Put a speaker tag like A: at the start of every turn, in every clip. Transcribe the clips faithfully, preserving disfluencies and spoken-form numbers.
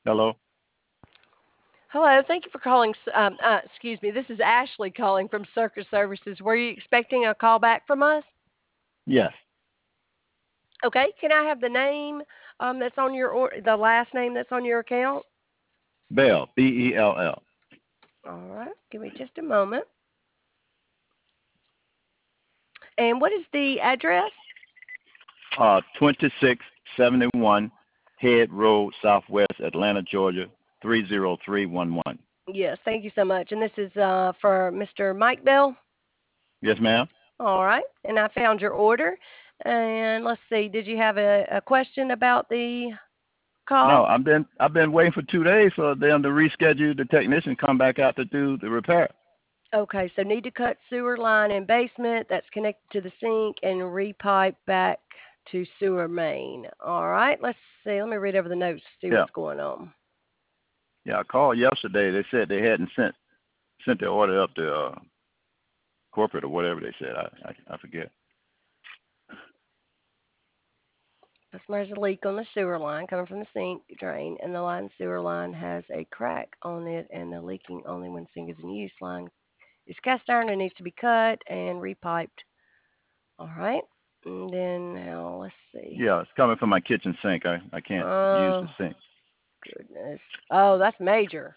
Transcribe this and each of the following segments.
A: Hello?
B: Hello, thank you for calling. s- Um, uh, excuse me, this is Ashley calling from Circus Services. Were you expecting a call back from us?
A: Yes.
B: Okay, can I have the name um, that's on your or the last name that's on your account?
A: Bell, B E L L.
B: All right, give me just a moment. And what is the address?
A: Uh, twenty-six seventy-one Head Road, Southwest Atlanta, Georgia, three zero three one one.
B: Yes, thank you so much. And this is uh, for Mister Mike Bell.
A: Yes, ma'am?
B: All right, and I found your order. And let's see, did you have a, a question about the
A: No,
B: call?
A: I've been I've been waiting for two days for them to reschedule the technician come back out to do the repair.
B: Okay, so need to cut sewer line in basement that's connected to the sink and repipe back to sewer main. All right, let's see. Let me read over the notes to see
A: Yeah.
B: what's going on.
A: Yeah, I called yesterday. They said they hadn't sent sent the order up to uh, corporate or whatever they said. I, I I forget.
B: Customer has a leak on the sewer line coming from the sink drain, and the line sewer line has a crack on it, and the leaking only when sink is in use. Line is cast iron and needs to be cut and repiped. All right, and then now let's see.
A: Yeah, it's coming from my kitchen sink. I I can't use the
B: Oh
A: sink.
B: goodness. Oh, that's major.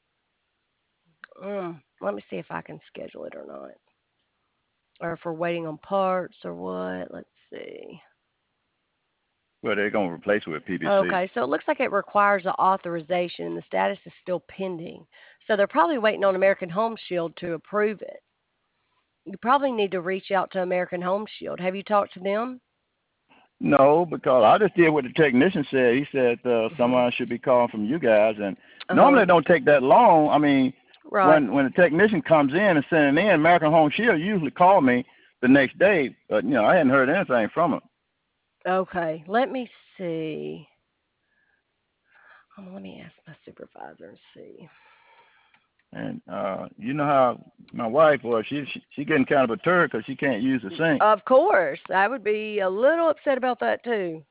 B: Mm, let me see if I can schedule it or not. Or if we're waiting on parts or what. Let's see.
A: Well, they're gonna replace it with P V C.
B: Okay, so it looks like it requires an authorization and the status is still pending. So they're probably waiting on American Home Shield to approve it. You probably need to reach out to American Home Shield. Have you talked to them?
A: No, because I just did what the technician said. He said uh,
B: Mhm.
A: someone should be calling from you guys, and normally
B: Uh-huh.
A: it don't take that long. I mean,
B: Right.
A: when when the technician comes in and sending in, American Home Shield usually call me the next day, but you know I hadn't heard anything from them.
B: Okay. Let me see. Um, let me ask my supervisor and see.
A: And uh, you know how my wife was, she she, she getting kind of a turd because she can't use the sink.
B: Of course. I would be a little upset about that too.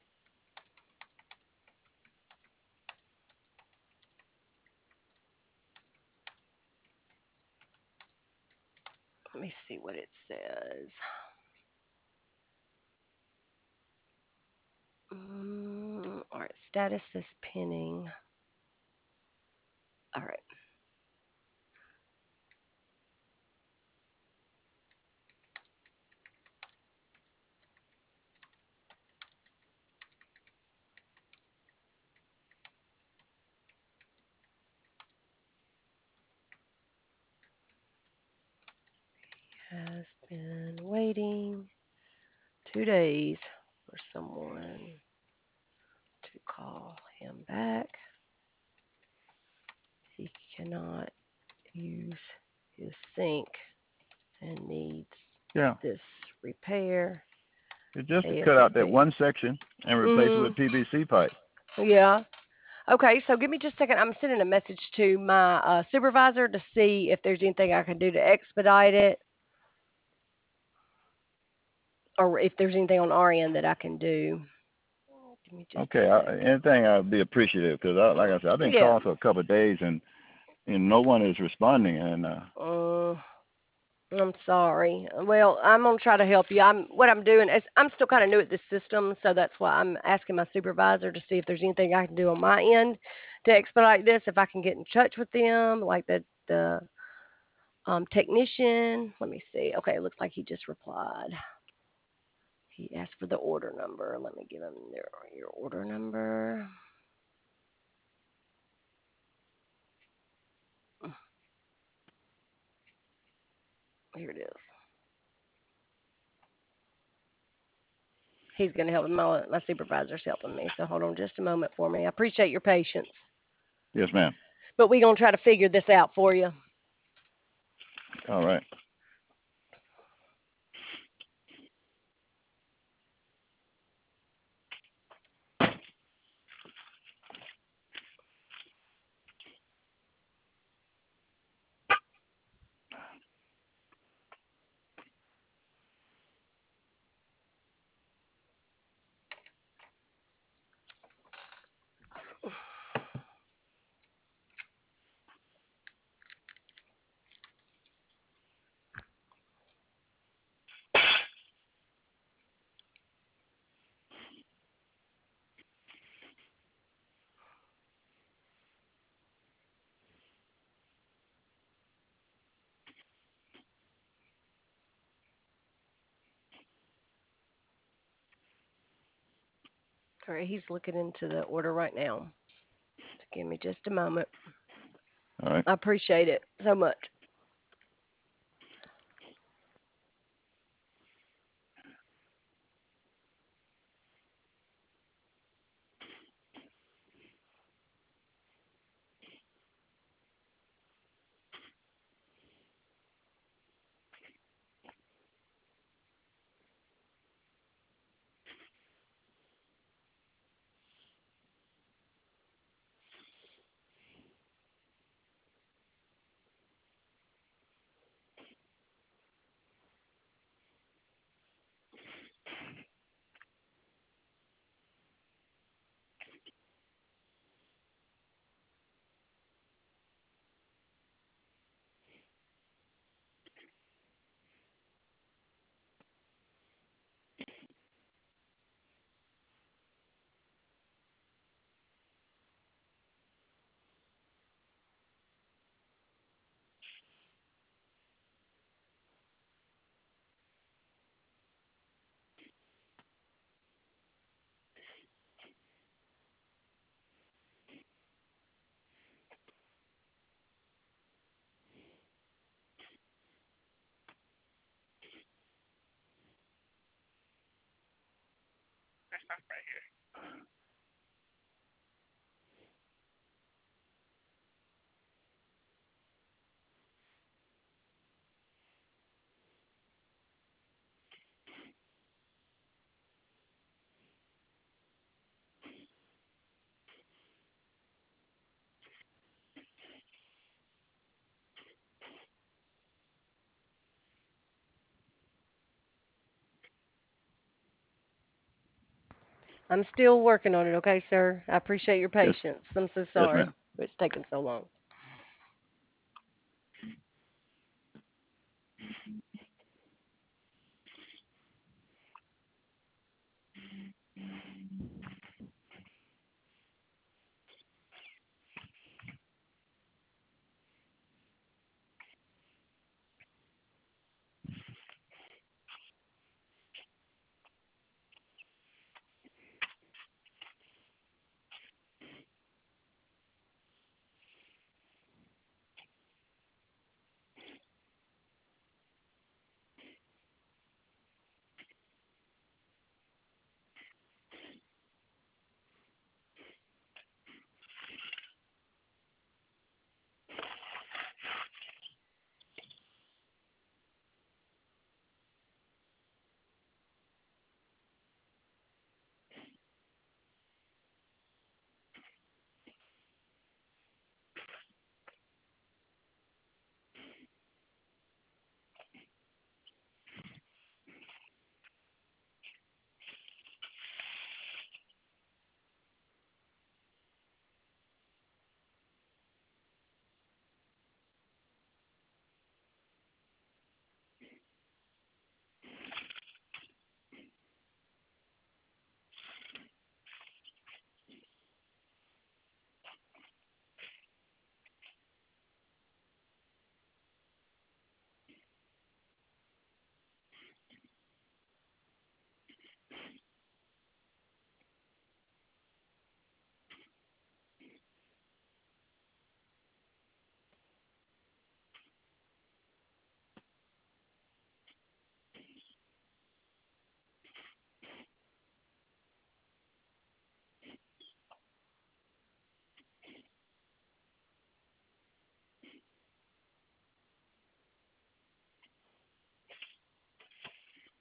B: Let me see what it says. Mm, all right, status is pending. All right, has been waiting two days for someone to call him back. He cannot use his sink and needs
A: Yeah,
B: this repair
A: it's just to cut out that
B: ASAP.
A: one section and replace it
B: Mhm.
A: with P V C pipe.
B: Yeah. Okay, so give me just a second. I'm sending a message to my uh, supervisor to see if there's anything I can do to expedite it, or if there's anything on our end that I can do. Give me just a
A: Okay, I,
B: second.
A: anything I'd be appreciative because, I, like I said, I've been
B: Yeah.
A: calling for a couple of days and and no one is responding. And uh,
B: Uh, I'm sorry. Well, I'm gonna try to help you. I'm what I'm doing is I'm still kind of new at this system, so that's why I'm asking my supervisor to see if there's anything I can do on my end to expedite this. If I can get in touch with them, like the the um, technician. Let me see. Okay, it looks like he just replied. He asked for the order number. Let me give him their, your order number. Here it is. He's going to help me. My, my supervisor's helping me. So hold on just a moment for me. I appreciate your patience.
A: yes, ma'am.
B: But we're going to try to figure this out for you.
A: All right.
B: All right, he's looking into the order right now. So give me just a moment.
A: All right.
B: I appreciate it so much. I'm still working on it, okay, sir? I appreciate your
A: Yes.
B: patience. I'm so
A: Yes,
B: sorry
A: ma'am.
B: it's taken so long.